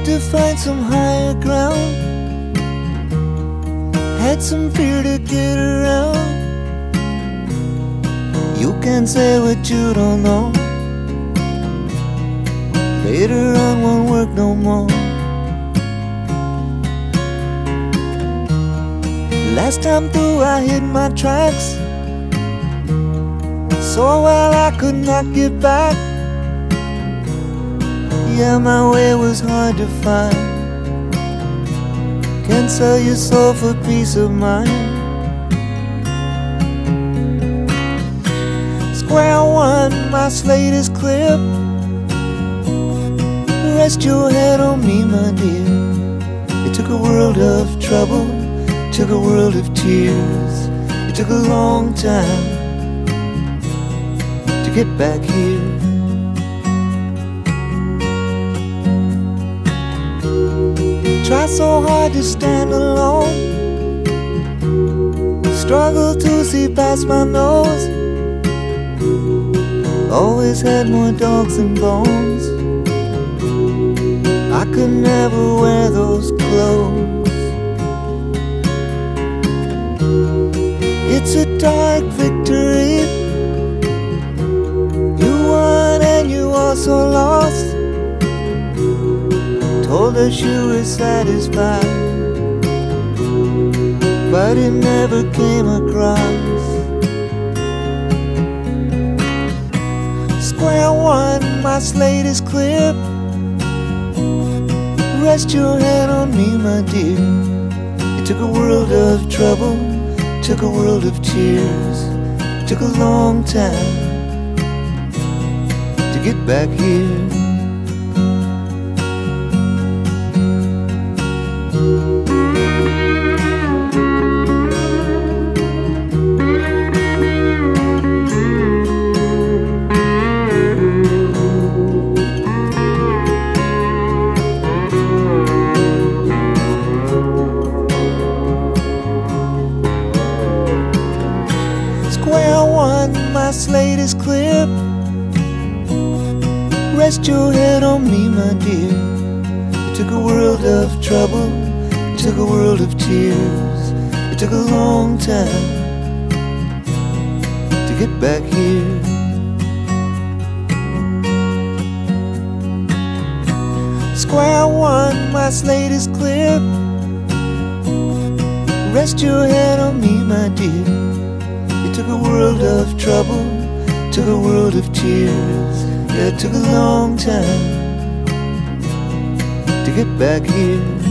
to find some higher ground, had some fear to get around. You can't say what you don't know. Later on won't work no more. Last time through I hit my tracks so well I could not get back. Yeah, my way was hard to find. Can't sell your soul for peace of mind. Square one, my slate is clear. Rest your head on me, my dear. It took a world of trouble, took a world of tears. It took a long time to get back here. Try so hard to stand alone, struggle to see past my nose. Always had more dogs than bones. I could never wear those clothes. It's a dark victory. You won and you also lost. Told us you were satisfied, but it never came across. Square one, my slate is clear. Rest your head on me, my dear. It took a world of trouble, took a world of tears. It took a long time to get back here. Square one, my slate is clear. Rest your head on me, my dear. It took a world of trouble, it took a world of tears. It took a long time to get back here. Square one, my slate is clear. Rest your head on me, my dear. It took a world of trouble, took a world of tears. Yeah, it took a long time to get back here.